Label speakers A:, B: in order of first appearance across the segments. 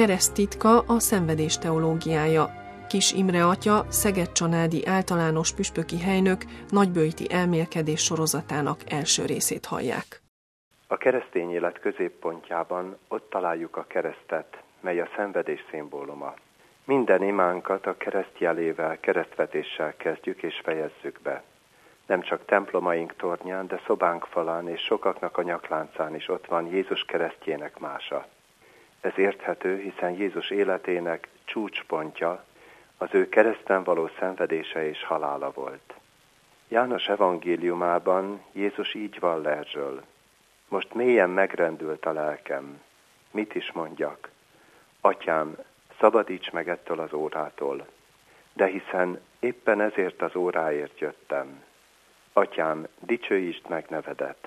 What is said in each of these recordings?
A: kereszt titka a szenvedés teológiája. Kis Imre atya, Szeged-Csanádi általános püspöki helynök nagyböjti elmélkedés sorozatának első részét hallják.
B: A keresztény élet középpontjában ott találjuk a keresztet, mely a szenvedés szimbóluma. Minden imánkat a kereszt jelével, keresztvetéssel kezdjük és fejezzük be. Nem csak templomaink tornyán, de szobánk falán és sokaknak a nyakláncán is ott van Jézus keresztjének mása. Ez érthető, hiszen Jézus életének csúcspontja az ő kereszten való szenvedése és halála volt. János evangéliumában Jézus így vall erről: most mélyen megrendült a lelkem. Mit is mondjak? Atyám, szabadíts meg ettől az órától, de hiszen éppen ezért az óráért jöttem. Atyám, dicsőítsd meg nevedet.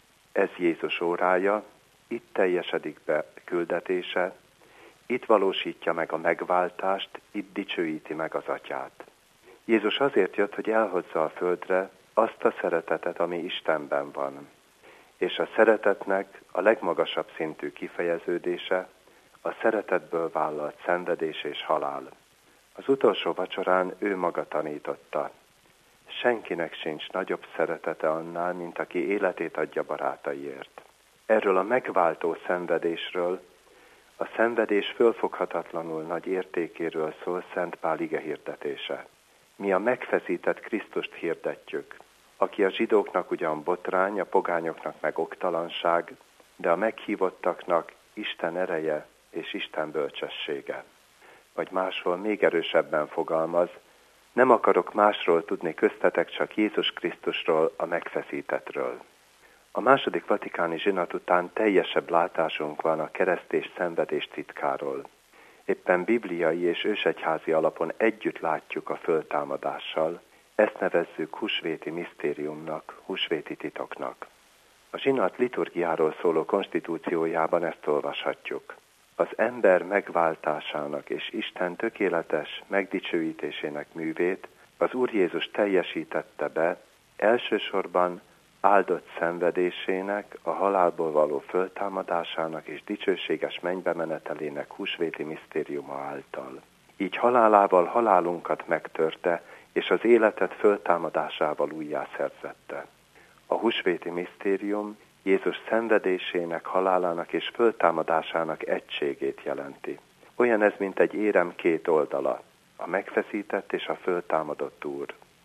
B: Ez Jézus órája, itt teljesedik be küldetése, itt valósítja meg a megváltást, itt dicsőíti meg az Atyát. Jézus azért jött, hogy elhozza a földre azt a szeretetet, ami Istenben van. És a szeretetnek a legmagasabb szintű kifejeződése a szeretetből vállalt szenvedés és halál. Az utolsó vacsorán ő maga tanította: senkinek sincs nagyobb szeretete annál, mint aki életét adja barátaiért. Erről a megváltó szenvedésről, a szenvedés fölfoghatatlanul nagy értékéről szól Szent Pál igehirdetése. Mi a megfeszített Krisztust hirdetjük, aki a zsidóknak ugyan botrány, a pogányoknak meg oktalanság, de a meghívottaknak Isten ereje és Isten bölcsessége. Vagy máshol még erősebben fogalmaz: nem akarok másról tudni köztetek, csak Jézus Krisztusról, a megfeszítettről. A második vatikáni zsinat után teljesebb látásunk van a kereszt és szenvedés titkáról. Éppen bibliai és ősegyházi alapon együtt látjuk a föltámadással, ezt nevezzük húsvéti misztériumnak, húsvéti titoknak. A zsinat liturgiáról szóló konstitúciójában ezt olvashatjuk: az ember megváltásának és Isten tökéletes megdicsőítésének művét az Úr Jézus teljesítette be, elsősorban áldott szenvedésének, a halálból való föltámadásának és dicsőséges mennybe menetelének húsvéti misztériuma által. Így halálával halálunkat megtörte, és az életet föltámadásával újjászerzette. A húsvéti misztérium Jézus szenvedésének, halálának és föltámadásának egységét jelenti. Olyan ez, mint egy érem két oldala, a megfeszített és a föltámadott Úr.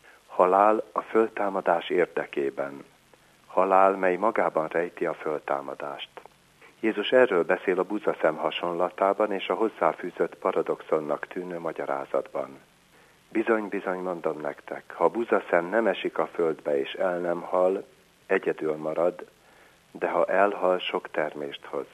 B: Halál a föltámadás érdekében. Halál, mely magában rejti a föltámadást. Jézus erről beszél a buzaszem hasonlatában és a hozzáfűzött paradoxonnak tűnő magyarázatban. Bizony, bizony mondom nektek, ha a buzaszem nem esik a földbe és el nem hal, egyedül marad, de ha elhal, sok termést hoz.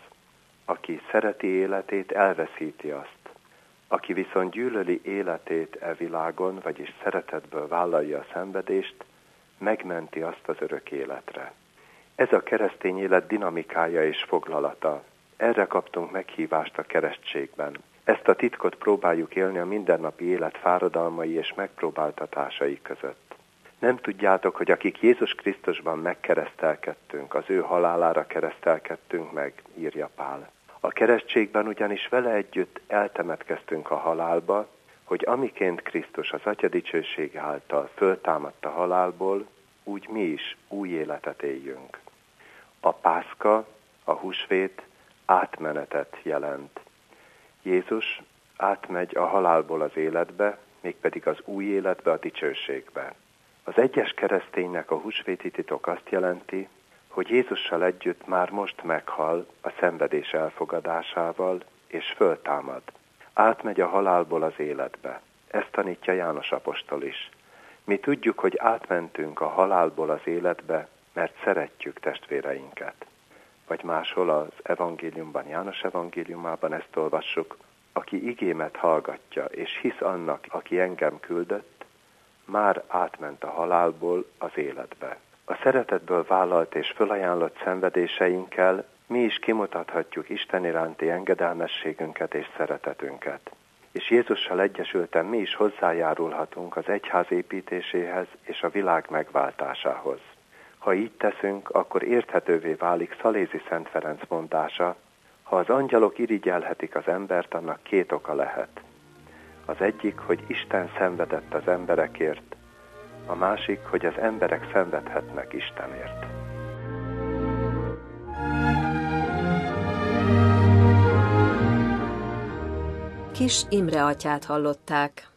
B: Aki szereti életét, elveszíti azt. Aki viszont gyűlöli életét e világon, vagyis szeretetből vállalja a szenvedést, megmenti azt az örök életre. Ez a keresztény élet dinamikája és foglalata. Erre kaptunk meghívást a keresztségben. Ezt a titkot próbáljuk élni a mindennapi élet fáradalmai és megpróbáltatásai között. Nem tudjátok, hogy akik Jézus Krisztusban megkeresztelkedtünk, az ő halálára keresztelkedtünk meg, írja Pál. A keresztségben ugyanis vele együtt eltemetkeztünk a halálba, hogy amiként Krisztus az Atya dicsősége által föltámadt a halálból, úgy mi is új életet éljünk. A Pászka, a húsvét átmenetet jelent. Jézus átmegy a halálból az életbe, mégpedig az új életbe, a dicsőségbe. Az egyes kereszténynek a húsvéti titok azt jelenti, hogy Jézussal együtt már most meghal a szenvedés elfogadásával, és föltámad. Átmegy a halálból az életbe. Ezt tanítja János apostol is. Mi tudjuk, hogy átmentünk a halálból az életbe, mert szeretjük testvéreinket. Vagy máshol az evangéliumban, János evangéliumában ezt olvassuk: aki igémet hallgatja, és hisz annak, aki engem küldött, már átment a halálból az életbe. A szeretetből vállalt és fölajánlott szenvedéseinkkel mi is kimutathatjuk Isten iránti engedelmességünket és szeretetünket. És Jézussal egyesülten mi is hozzájárulhatunk az egyház építéséhez és a világ megváltásához. Ha így teszünk, akkor érthetővé válik Szalézi Szent Ferenc mondása: Ha az angyalok irigyelhetik az embert, annak két oka lehet. Az egyik, hogy Isten szenvedett az emberekért, a másik, hogy az emberek szenvedhetnek Istenért.
C: Kiss Imre atyát hallották.